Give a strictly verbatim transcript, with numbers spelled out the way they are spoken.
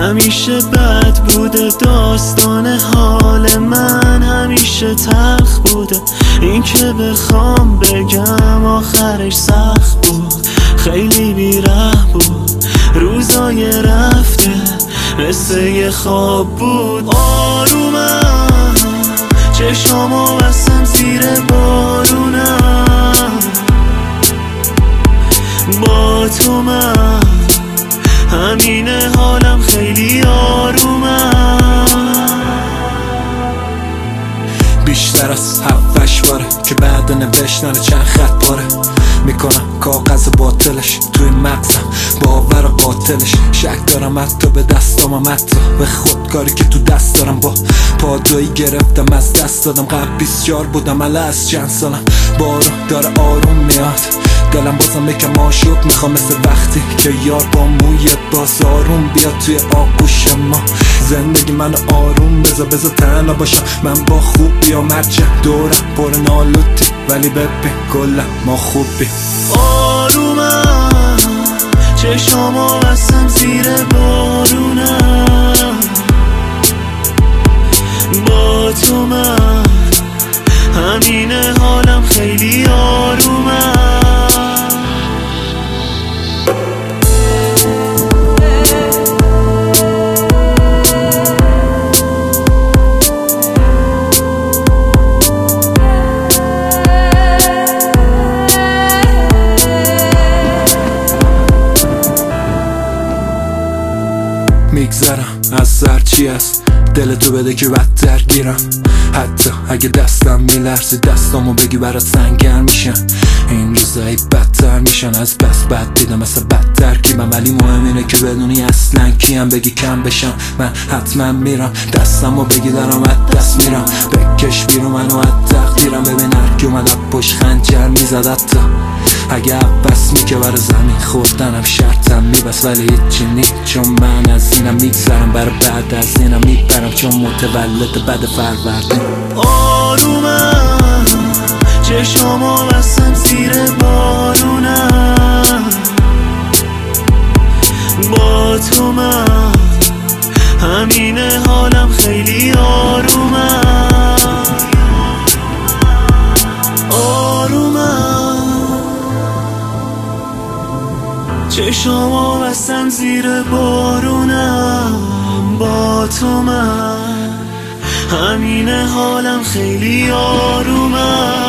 همیشه بد بوده داستان حال من، همیشه تلخ بوده این که بخوام بگم آخرش سخت بود، خیلی بیره بود روزای رفته مثل یه خواب بود. آرومم چشامو بستم زیر بارونم، با تو من همینه حالم خیلی آرومم. بیشتر از هفتش باره که بعد نوشتن چند خط پاره میکنم کاغذ باطلش توی مغزم باور قاتلش. شک دارم حتی به دستام، حتی به خودکاری که تو دست دارم. با پادویی گرفتم از دست دادم، قبل بیست چهار بودم اله از چند سالم. بارون داره آروم میاد، دلم بازم یکم آشوب میخوام، مثل وقتی که یار با موی باز آروم بیاد توی آغوش ما. زندگی من آروم بذار بذار تنها باشم من با خوبی و مرجع دورم پر نالوتی، ولی ببین کلا ما خوبی. آرومم چشامو بستم زیر بارونم، با تو من همینه حالم خیلی آرومم. میگذرم از هرچی هست، دل تو بده که بدتر گیرم. حتی اگه دستم میلرزی دستامو بگی برات سنگین میشن. این روزایی بدتر میشن از بس بد دیدم مثل بد ترکیبم، ولی مهم اینه که بدونی اصلا کیم. بگی کم بشم من حتما میرم، دستمو بگی دارم از دست میرم. بکش بیرون منو از تقدیرم، ببین هرکی اومد پشت خنجر میزد. حتی اگه عباس میگه برای زمین خوردنم شرطم میبست، ولی هیچی نی چون من از اینم میگذرم. برای بعد از اینم میبرم چون متولد بد فروردین. آرومم چشامو بستم زیر بارونم، با تو من همینه حالم خیلی آرومم. آرومم چشامو بستم زیر بارونم، با تو من همینه حالم خیلی آرومم.